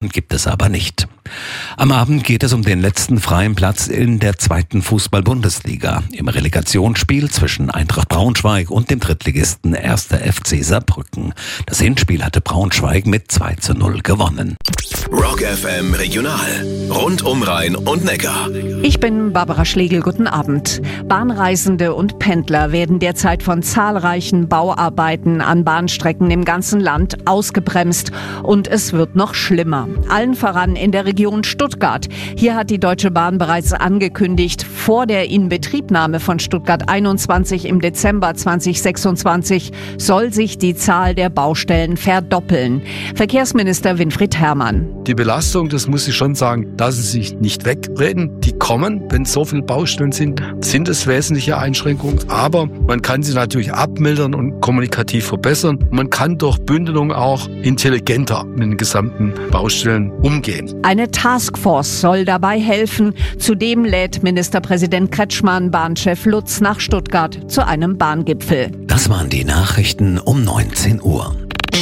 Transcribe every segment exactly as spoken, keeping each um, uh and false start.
Gibt es aber nicht. Am Abend geht es um den letzten freien Platz in der zweiten Fußball-Bundesliga. Im Relegationsspiel zwischen Eintracht Braunschweig und dem Drittligisten erster F C Saarbrücken. Das Hinspiel hatte Braunschweig mit zwei zu null gewonnen. Rock F M Regional. Rund um Rhein und Neckar. Ich bin Barbara Schlegel, guten Abend. Bahnreisende und Pendler werden derzeit von zahlreichen Bauarbeiten an Bahnstrecken im ganzen Land ausgebremst. Und es wird noch schlimmer. Allen voran in der Region Stuttgart. Hier hat die Deutsche Bahn bereits angekündigt, vor der Inbetriebnahme von Stuttgart einundzwanzig im Dezember zweitausendsechsundzwanzig soll sich die Zahl der Baustellen verdoppeln. Verkehrsminister Winfried Herrmann. Die Belastung, das muss ich schon sagen, lassen sich nicht wegreden. Die kommen, wenn so viele Baustellen sind, sind es wesentliche Einschränkungen. Aber man kann sie natürlich abmildern und kommunikativ verbessern. Man kann durch Bündelung auch intelligenter mit den gesamten Baustellen umgehen. Eine Taskforce soll dabei helfen. Zudem lädt Ministerpräsident Kretschmann Bahnchef Lutz nach Stuttgart zu einem Bahngipfel. Das waren die Nachrichten um neunzehn Uhr.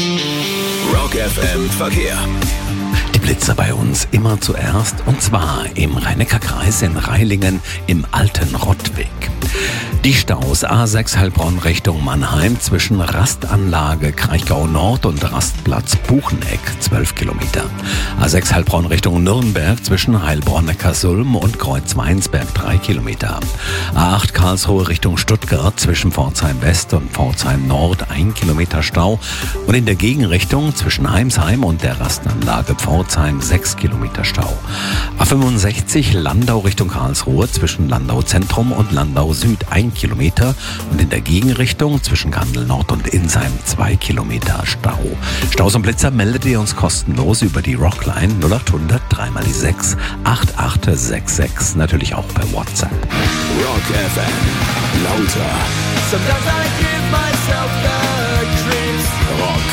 Rock F M Verkehr. Die Blitzer bei uns immer zuerst, und zwar im Rhein-Neckar-Kreis in Reilingen im alten Rottweg. Die Staus A sechs Heilbronn Richtung Mannheim zwischen Rastanlage Kraichgau Nord und Rastplatz Bucheneck zwölf Kilometer. A sechs Heilbronn Richtung Nürnberg zwischen Heilbronn-Neckarsulm und Kreuz-Weinsberg drei Kilometer. A acht Karlsruhe Richtung Stuttgart zwischen Pforzheim West und Pforzheim Nord ein Kilometer Stau und in der Gegenrichtung zwischen Heimsheim und der Rastanlage Pforzheim sechs Kilometer Stau. A fünfundsechzig Landau Richtung Karlsruhe zwischen Landau Zentrum und Landau Süd ein Kilometer und in der Gegenrichtung zwischen Kandel Nord und Insheim zwei Kilometer Stau. Staus und Blitzer meldet ihr uns kostenlos über die Rockline null acht hundert drei mal die sechs acht acht sechs sechs, natürlich auch per WhatsApp. Rock F M. Lauter. Sometimes I give myself the creeps. Rock.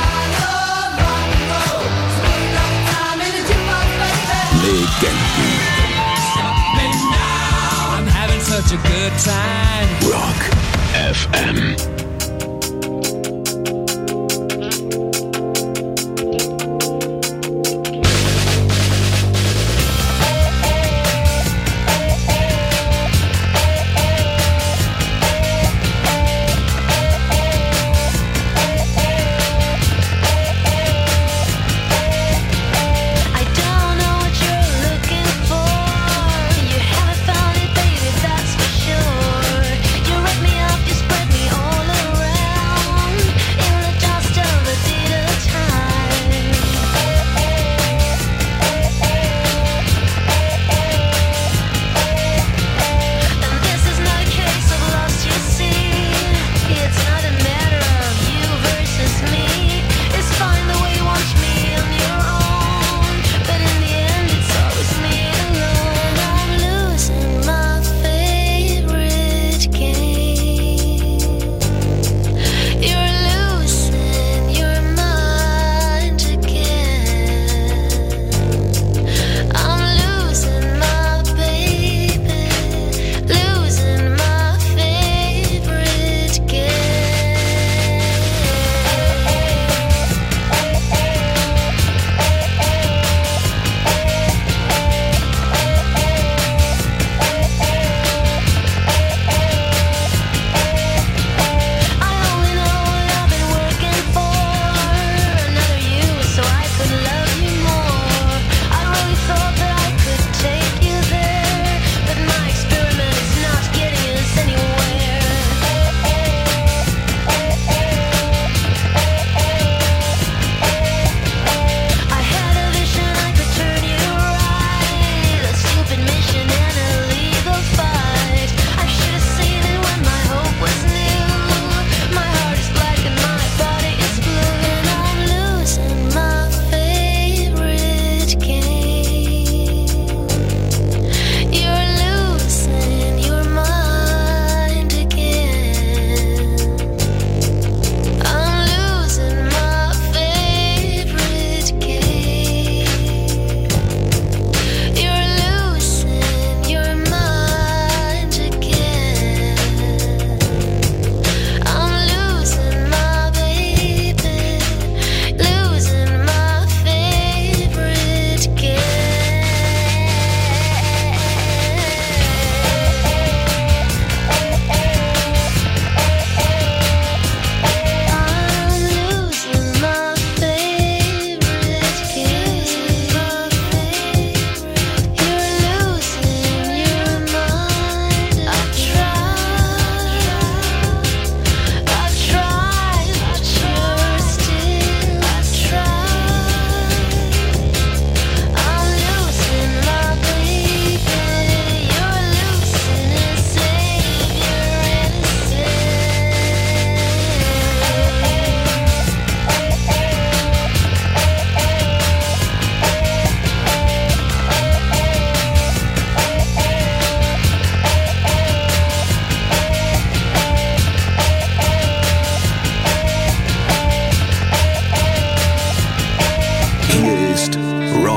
Legenden. I'm having such a good time. Rock F M. All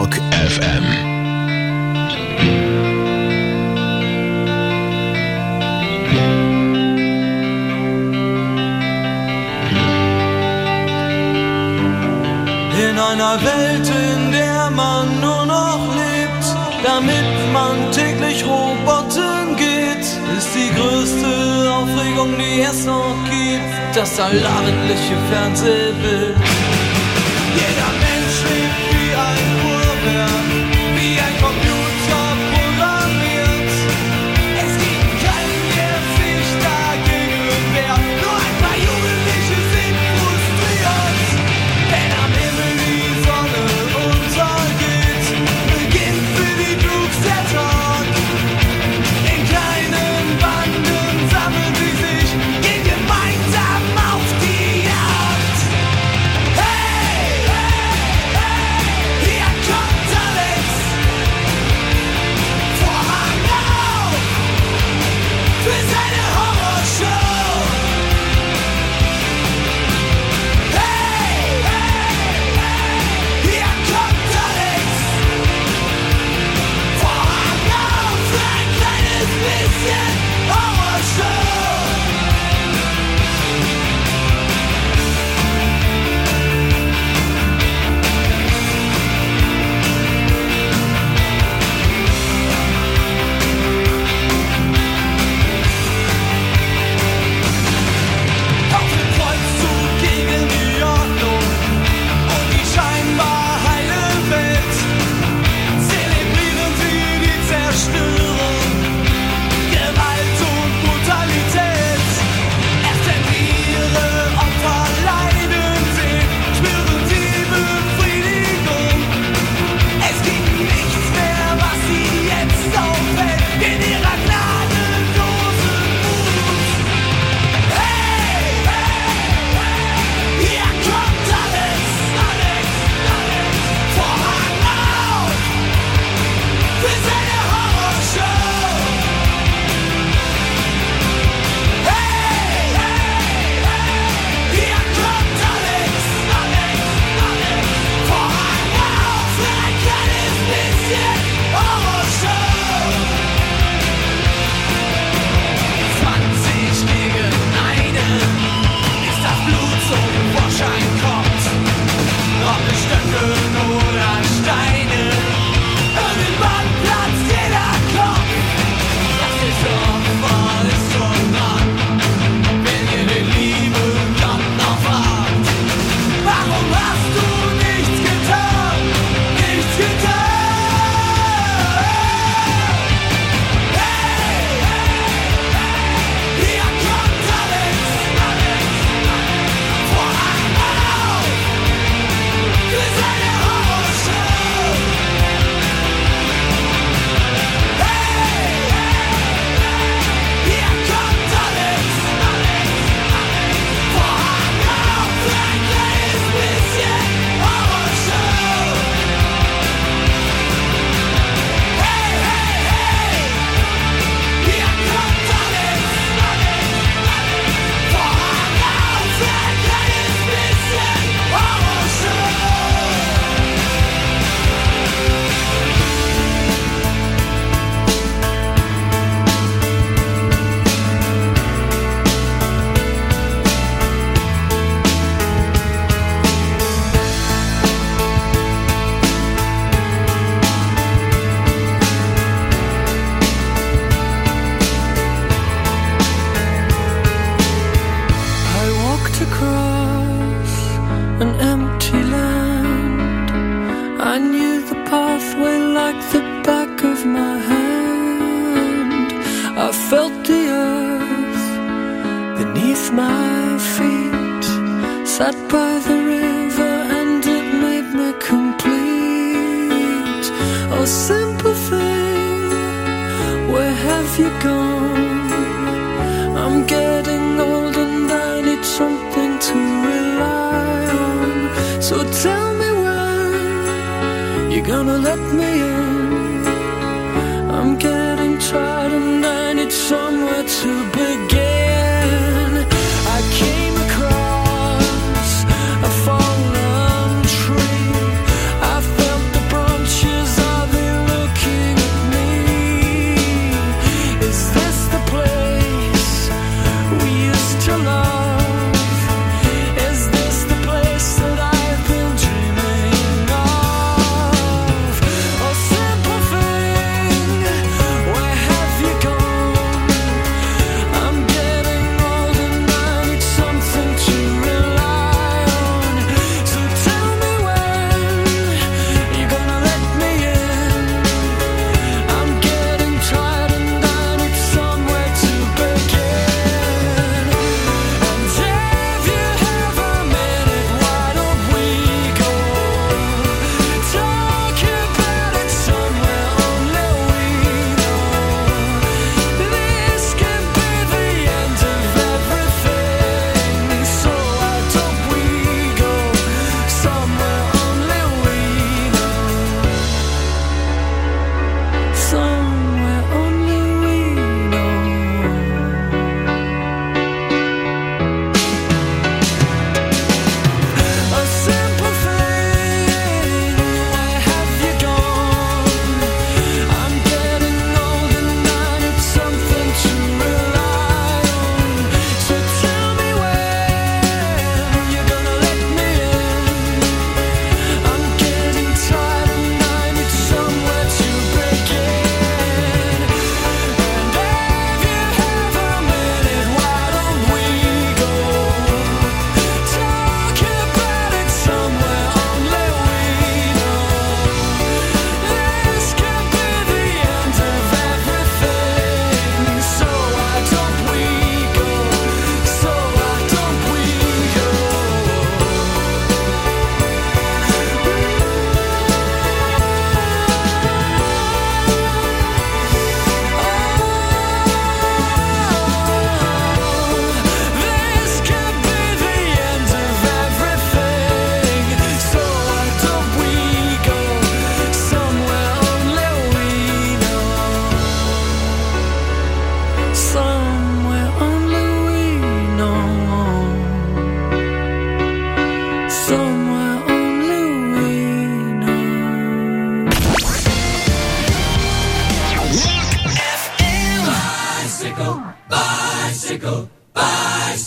Rock F M. In einer Welt, in der man nur noch lebt, damit man täglich Robotern geht, ist die größte Aufregung, die es noch gibt, das allabendliche Fernsehbild. Jeder Mensch lebt wie ein Uhrwerk, wie ein Computer programmiert. Es gibt keinen, der sich dagegen wehrt, nur ein paar Jugendliche sind frustriert. Wenn am Himmel die Sonne untergeht, beginnt für die Crooks der Tag. In kleinen Banden sammeln sie sich, gehen gemeinsam auf die Jagd. Hey, hey, hey, hier kommt Alex. Vorhang auf für seine Horrorshow. Hey, hey, hey, hier kommt Alex. Vorhang auf für ein kleines bisschen Horrorshow. Auf dem Kreuzzug gegen die Ordnung und die scheinbar heile Welt zelebrieren sie die Zerstörung, Gewalt und Brutalität. Erst wenn ihre Opfer leiden sehen, spüren sie Befriedigung. Es gibt nichts mehr, was sie jetzt aufhält in ihrer gnadenlosen Wut. Hey, hey, hey, hier kommt Alex, Alex, Alex. Vorhang auf für seine Horrorshow. Hey, hey, hey, hier kommt Alex, Alex, Alex. Vorhang auf für ein kleines bisschen Horrorshow. zwanzig gegen einen ist das Blut zum Vorschein kommt. Ob mit Stöcken oder Steine, irgendwann platzt jeder Kopf. Das ist Opfer, ist schon dran, wenn ihr den lieben Gott noch fragt. Warum hast du nichts getan? Nichts getan? Hey, hey, hey, hier kommt Alex, Alex, Alex. Vorhang auf für seine Horrorshow. Hey, hey, hier kommt Alex, Alex, Alex. Vorhang auf für ein kleines bisschen Horrorshow. Hey, hey, hey, hier kommt Alex, Alex, Alex. Vorhang auf für ein kleines bisschen Horrorshow. I walked across an empty land. I knew the pathway like the back of my hand. I felt the earth beneath my feet. Sat by the river and it made me complete. Oh, simple thing, where have you gone? I'm getting old and I need something to rely on. So tell me when you're gonna let me in. I'm getting tired and I need somewhere to begin. I came across a fallen tree. I felt the branch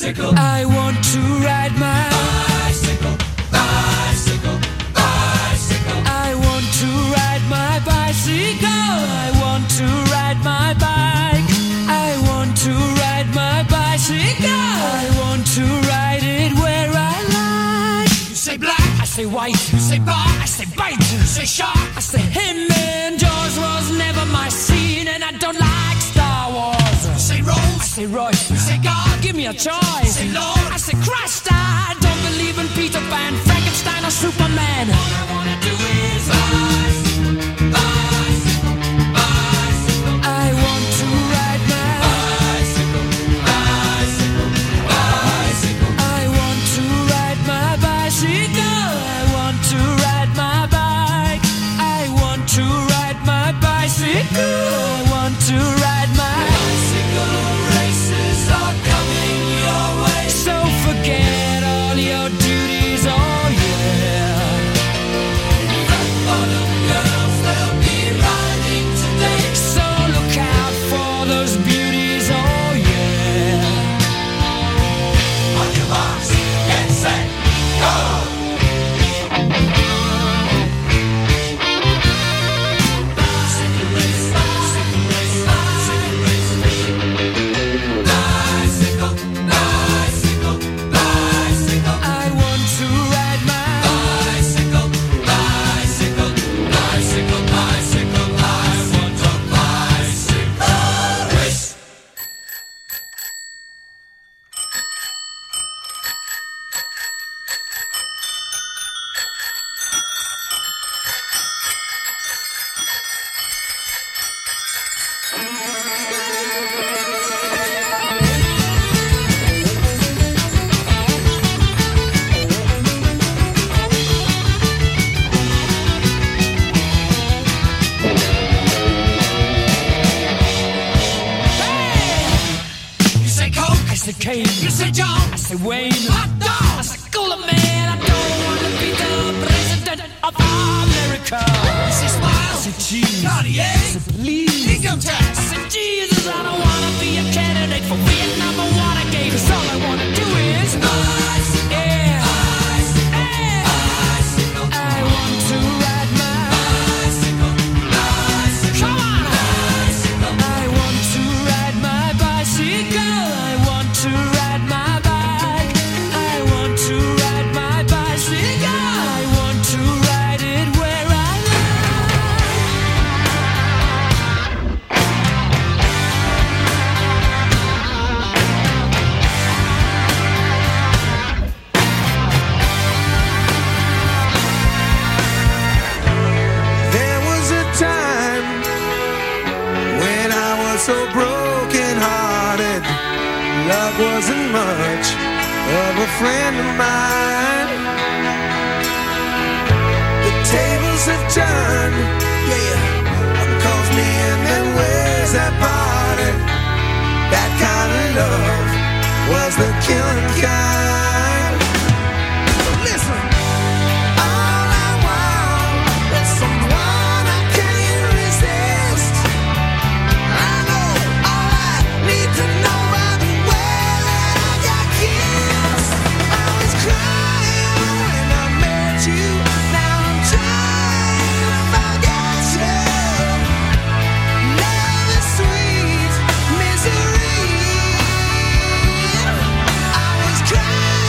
bicycle. I want to ride my bicycle, bicycle, bicycle. I want to ride my bicycle. I want to ride my bike. I want to ride my bicycle. I want to ride it where I like. You say black, I say white. You say bar, I say bite. You say shark, I say him. And Jaws was never my scene, and I don't like Star Wars. You say Rose, I say Royce. You say God, give me a choice. You say Lord, I say Christ. I don't believe in Peter Pan, Frankenstein, or Superman. All I wanna do is rise. I want to ride my bicycle. Races are coming your way, so forget all your duties. Oh yeah. Fat bottom girls, they'll be riding today, so look out for those beauties. Oh yeah. On your marks, get set, go. You say John, I say Wayne, hot dog, I say cooler man. I don't want to be the president of America. I say smile, I say cheese, Cartier, I say please, income tax, I say Jesus. I don't want to be a candidate for Vietnam or Watergate, 'cause all I want to do is bicycle, yeah, bicycle, yeah, bicycle. I want to ride my bicycle, bicycle, come on, bicycle. I want to ride my bicycle. I want to ride my bike. I want to ride my bicycle. I want to ride it where I There was a time when I was so broken hearted. Love wasn't much of a friend of mine. The tables have turned, yeah, cause me and them ways that parted. That kind of love was the killing kind. So listen, all I want is someone I can't resist. I know all I need to know about the way that I got kissed. I was crying when I met you. Now I'm trying to forget you. Love is sweet misery. I was crying.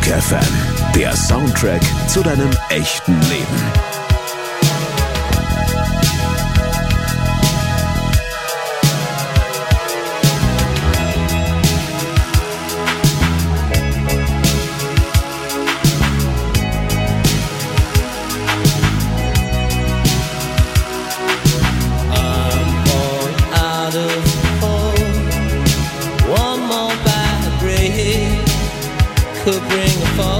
Rock F M, der Soundtrack zu deinem echten Leben. Could bring a fall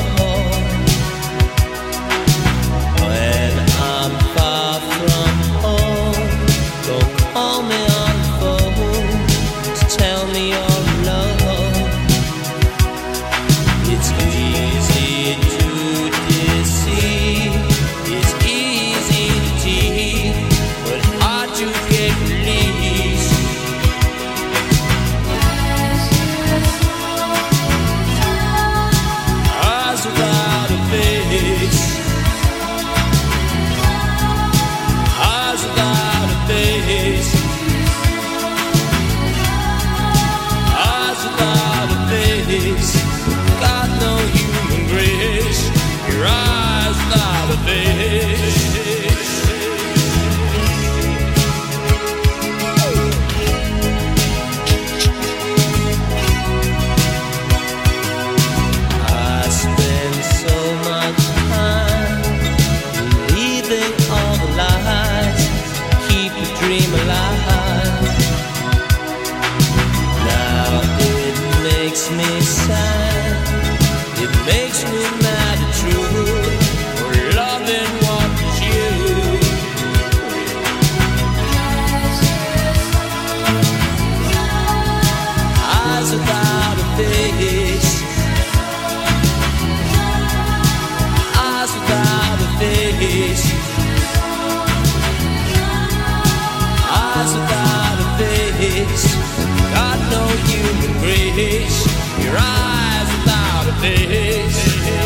when I'm far from home. Don't call me on the phone to tell me you're alone. It's easy to deceive, it's easy to cheat, but hard to get released. Without a face, eyes without a face, eyes without a face, got no human grace, your eyes without a face. Dream alive. Now it makes me sad, it makes me mad at you, for loving what is you. Eyes without a face, eyes without a face, eyes without a face, got no human grace, your eyes without a face.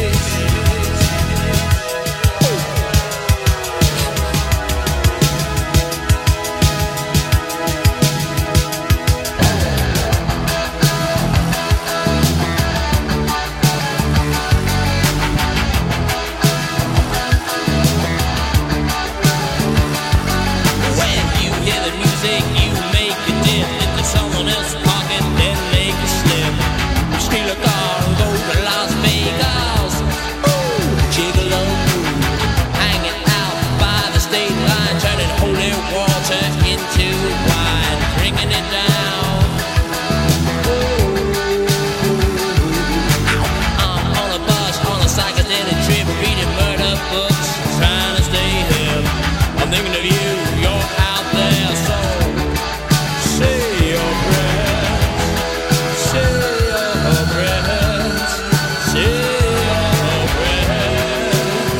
You make a dip into someone else's pocket, then make a slip. Steal a car and go to Las Vegas. Ooh, gigolo, hanging out by the state line, turning holy water into wine, drinking it down. Ooh, I'm on a bus on a psychedelic trip, reading murder books, trying to stay hip. I'm thinking of you, you're out there, so say your prayers, say your prayers, say your prayers.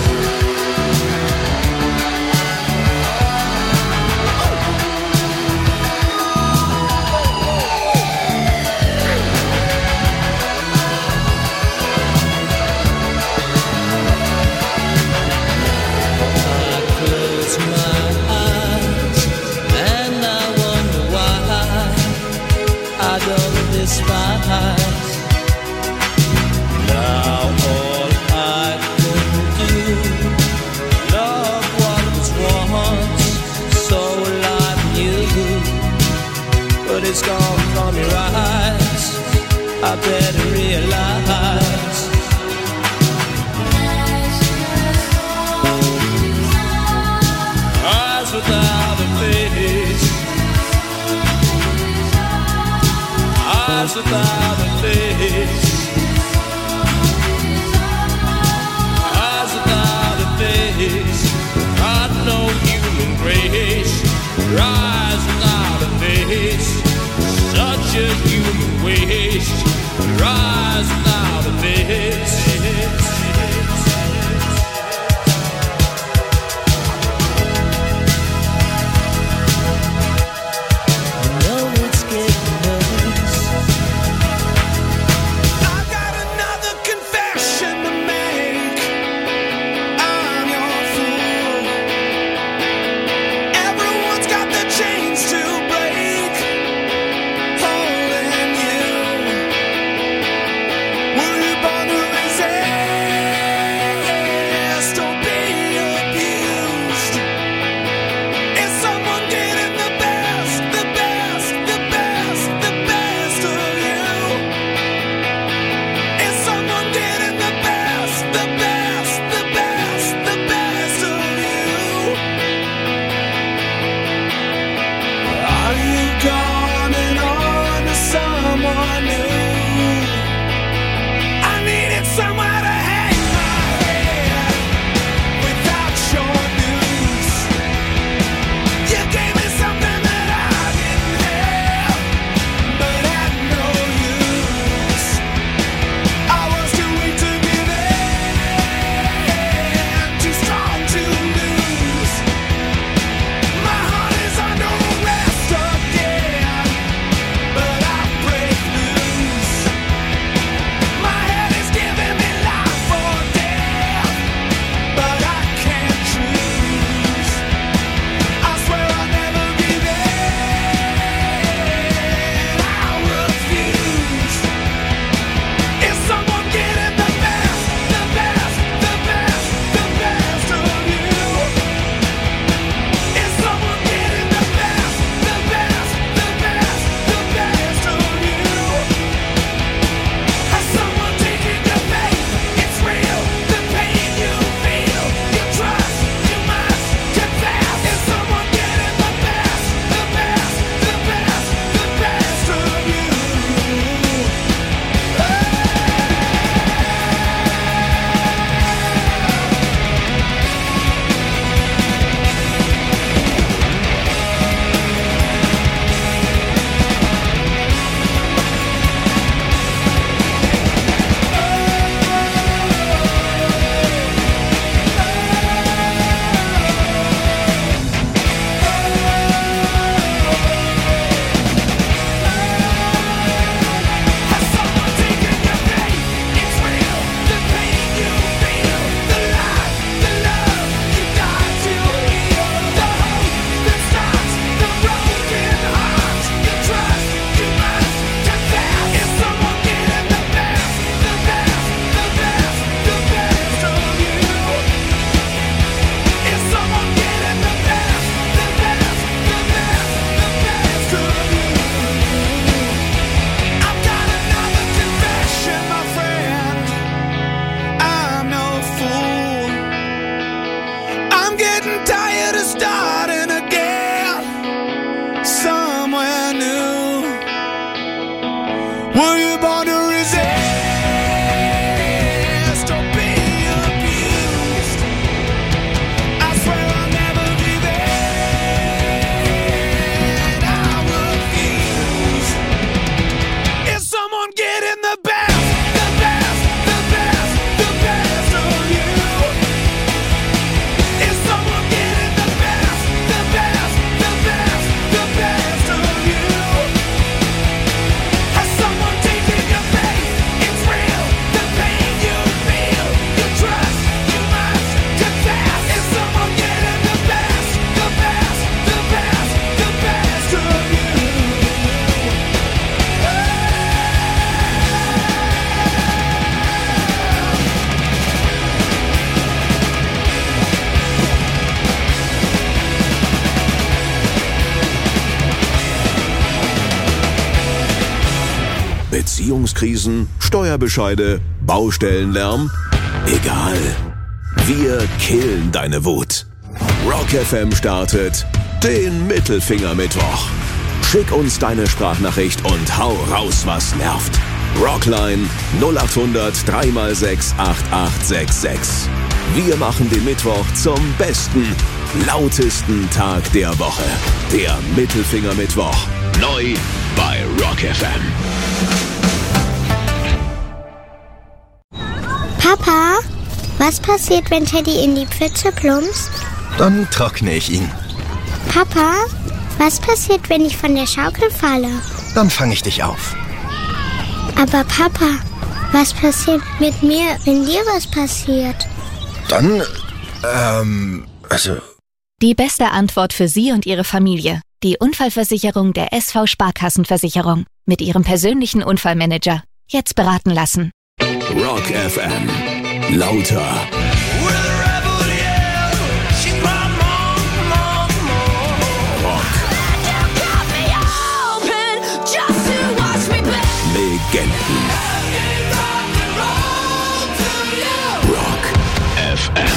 I close my eyes and I wonder why I don't despise. Now all I can do, love what was once so alive in you, but it's gone from your eyes, I better realize. Eyes without a face, eyes without a face, eyes without a face, got no human grace, your eyes without a face, such a human waste, your eyes without a face. I know it's getting worse, Wohnungskrisen, Steuerbescheide, Baustellenlärm? Egal. Wir killen deine Wut. Rock F M startet den Mittelfinger-Mittwoch. Schick uns deine Sprachnachricht und hau raus, was nervt. Rockline null acht hundert drei mal sechs acht acht sechs sechs. Wir machen den Mittwoch zum besten, lautesten Tag der Woche. Der Mittelfinger-Mittwoch. Neu bei Rock F M. Papa, was passiert, wenn Teddy in die Pfütze plumpst? Dann trockne ich ihn. Papa, was passiert, wenn ich von der Schaukel falle? Dann fange ich dich auf. Aber Papa, was passiert mit mir, wenn dir was passiert? Dann, ähm, also... Die beste Antwort für Sie und Ihre Familie. Die Unfallversicherung der S V Sparkassenversicherung. Mit Ihrem persönlichen Unfallmanager. Jetzt beraten lassen. Rock F M. Lauter. Legenden. Rock F M.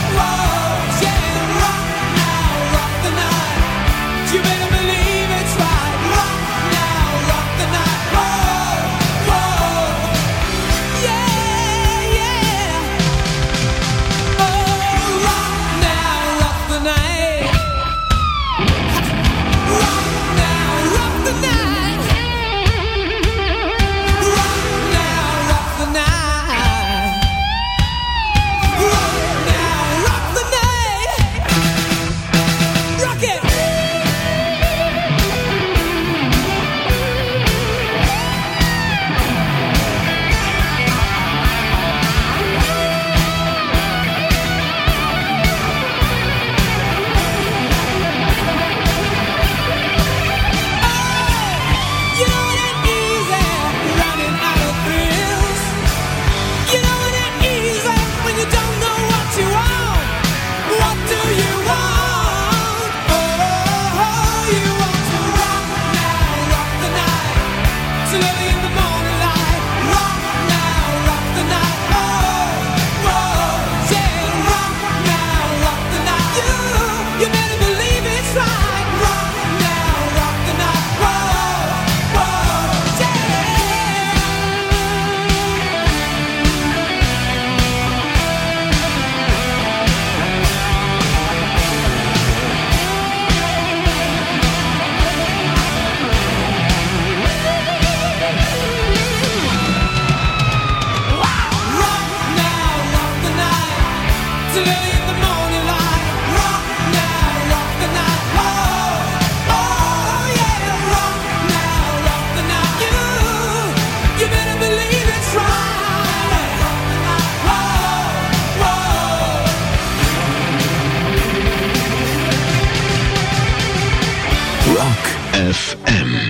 You better believe it's right. F M.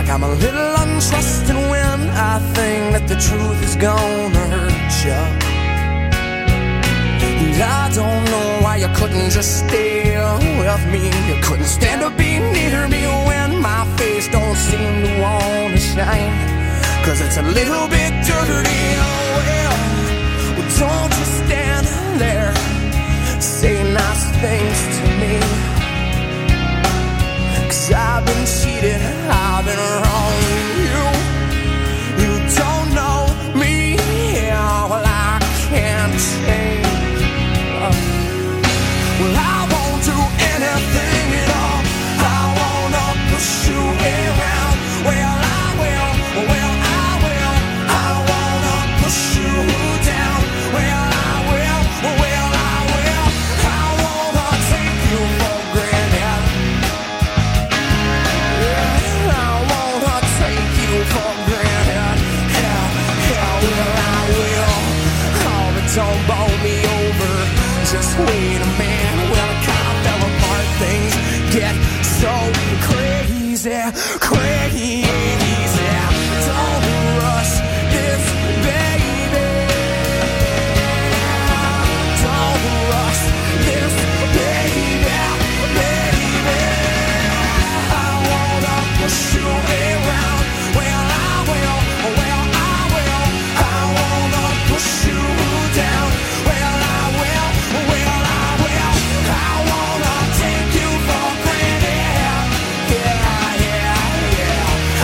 like I'm a little untrusting when I think that the truth is gonna hurt you. And I don't know why you couldn't just stay with me. You couldn't stand to be near me when my face don't seem to wanna shine, 'cause it's a little bit dirty. Well, well, don't you stand there, say nice things to me, 'cause I've been cheated, I've been wrong. You, you don't know me, yeah, well I can't change. uh, Well I won't do anything at all, I wanna push you around. Well I will, well I will, I wanna push you down. Well I will, well I will, I wanna take you for granted. Yeah, I wanna take you for granted. Yeah, yeah, well I will. Oh, but don't bowl me over, just wait a minute. Well it kinda fell apart, things get so crazy, crazy. Don't rush this, baby. Don't rush this, baby, baby. I wanna push you around. Well I will, well I will, I wanna push you down. Well I will, well I will, I wanna take you for granted. Yeah, yeah, yeah,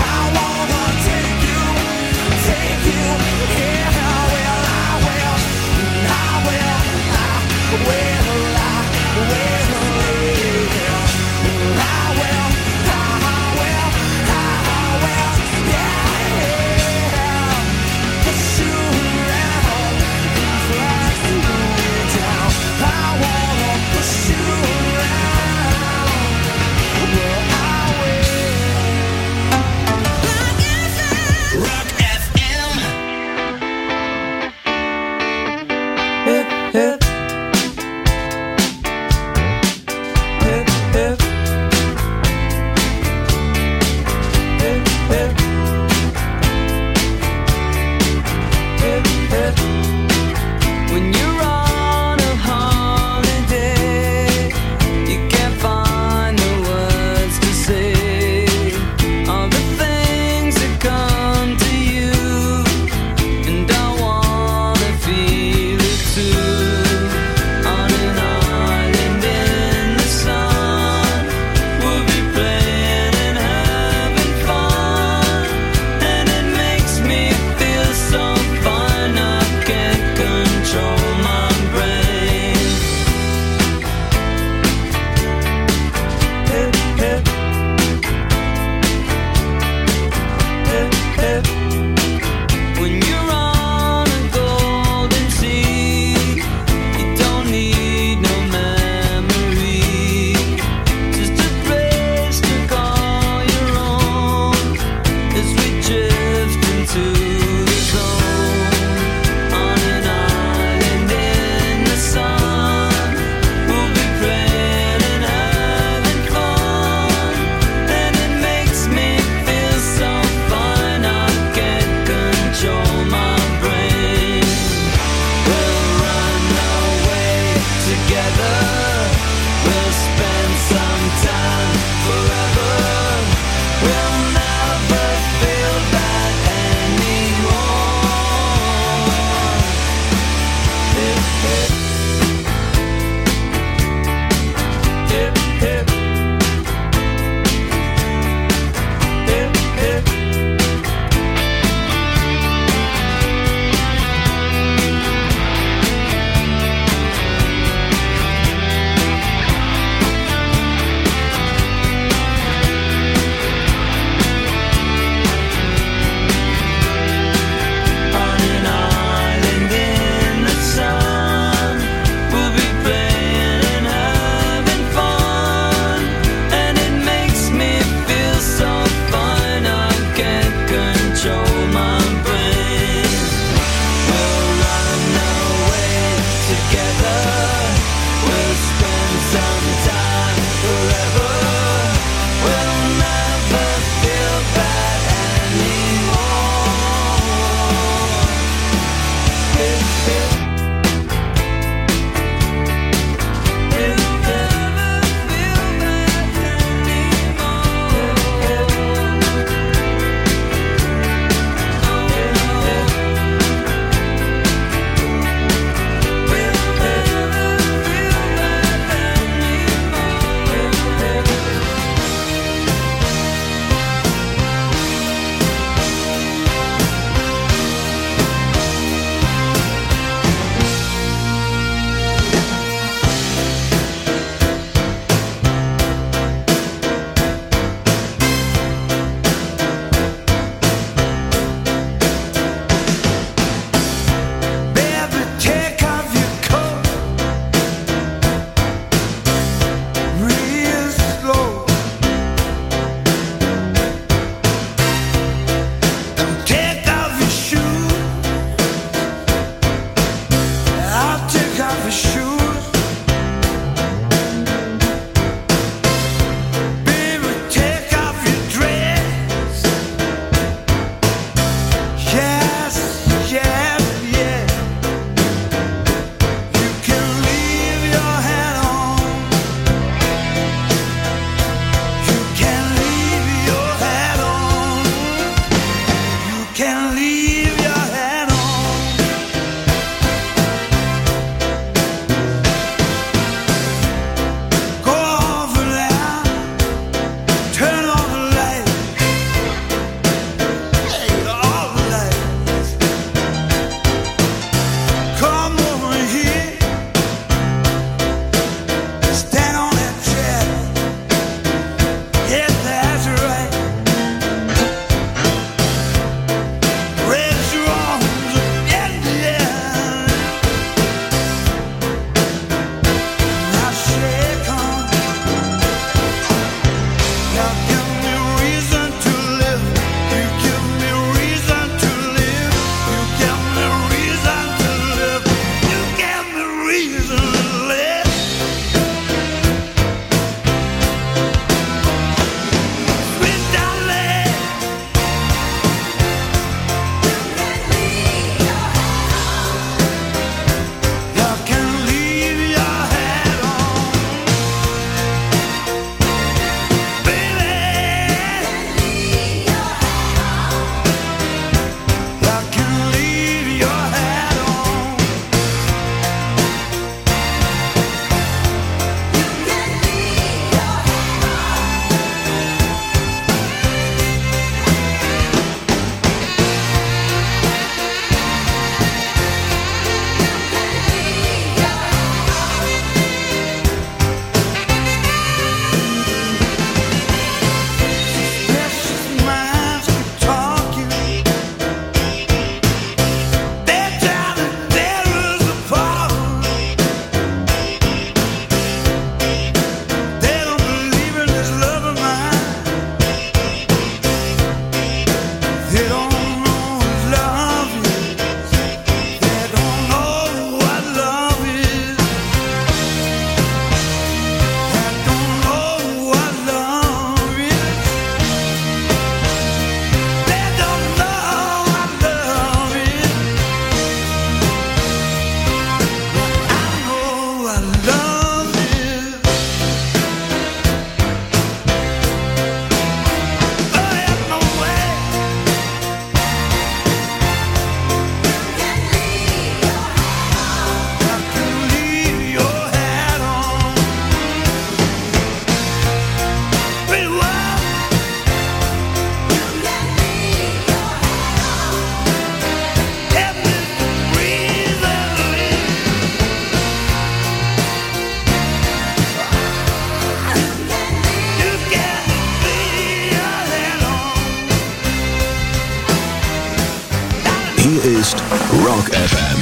Hier ist Rock F M.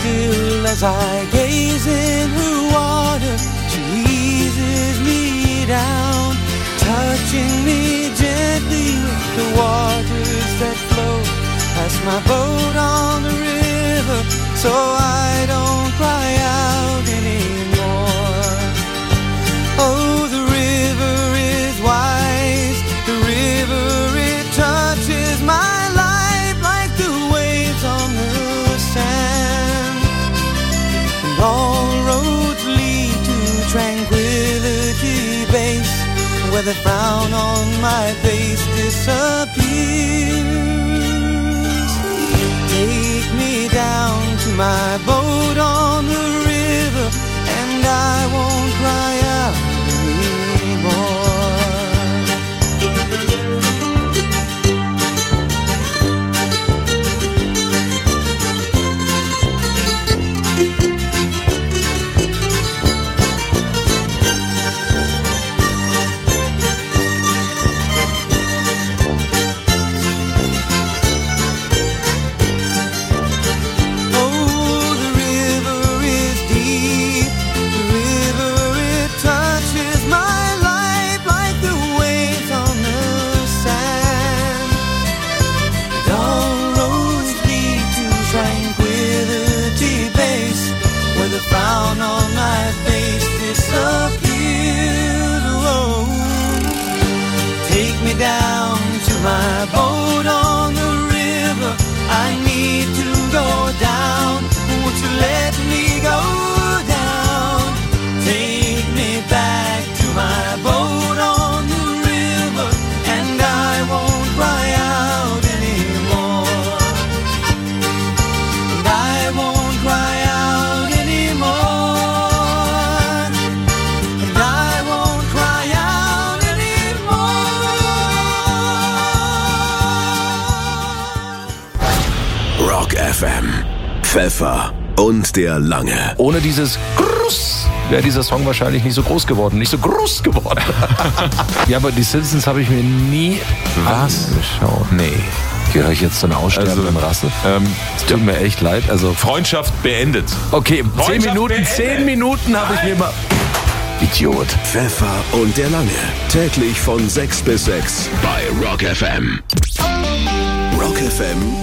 still as I gaze in her water. She eases me down, touching me gently with the waters that flow past my boat on the river, so I don't cry out anymore. Oh, the river is wise, the river, it touches my life like the waves on the sand. And all roads lead to Tranquility Base, where the frown on my face disappears. Take me down to my boat on the river, and I won't cry out anymore. Frown on my face disappears. Oh, take me down to my boat on the river. I need to go down. Won't you let me go down? Take me back to my boat on the river, and I won't cry out anymore. And I won't cry out. Rock F M, Pfeffer und der Lange. Ohne dieses Gruss wäre dieser Song wahrscheinlich nicht so groß geworden, nicht so groß geworden. Ja, aber die Simpsons habe ich mir nie Was? angeschaut. Nee. Gehöre ich jetzt zu einer aussterbenden Also, Rasse? Ähm, Es tut mir echt leid. Also Freundschaft beendet. okay, zehn Freundschaft Minuten, beendet. zehn Minuten habe ich mir mal... Idiot. Pfeffer und der Lange. Täglich von sechs bis sechs bei Rock F M. Rock F M